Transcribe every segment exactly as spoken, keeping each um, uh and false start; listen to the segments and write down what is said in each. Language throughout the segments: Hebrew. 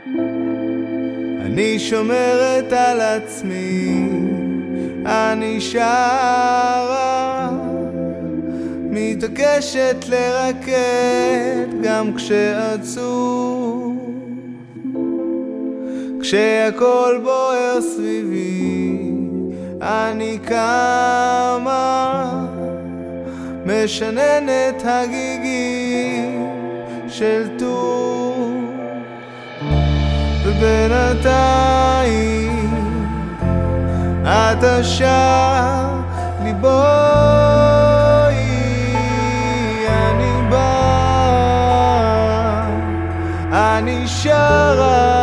אני שומרת על עצמי, אני שרה, מתעקשת לרקד גם כשעצוב, כשהכל בוער סביבי, אני קמה, משננת הגיגים של טוב, ובינתיים אתה שר לי בואי, אני בא, אני שרה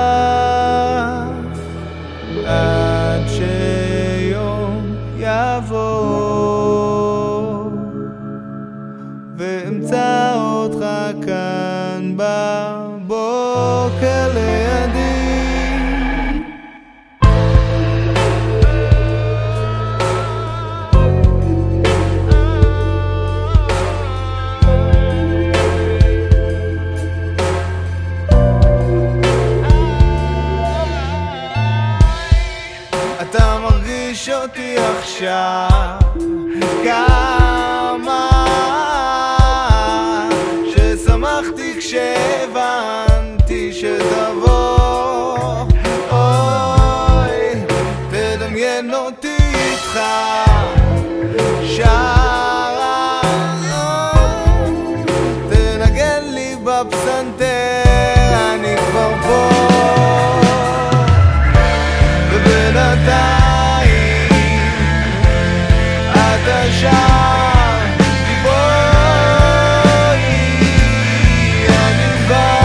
עד שיום יבוא ואמצא אותך כאן בבוקר לידי. אתה מרגיש אותי עכשיו כמה ששמחתי כשהבנתי שתבוא, אוי תדמיין אותי איתך שרה, תנגן לי בפסנתר, אני כבר פה, ובינתיים אתה שר לי בואי, אני בא,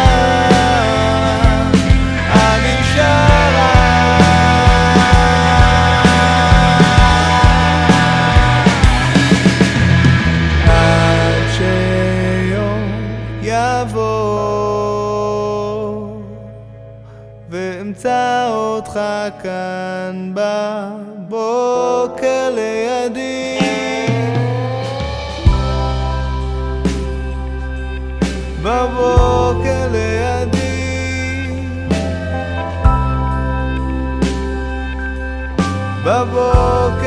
אני שרה עד שיום יבוא ואמצא אותך כאן בבוקר לידי, בבוקר לידי, בבוקר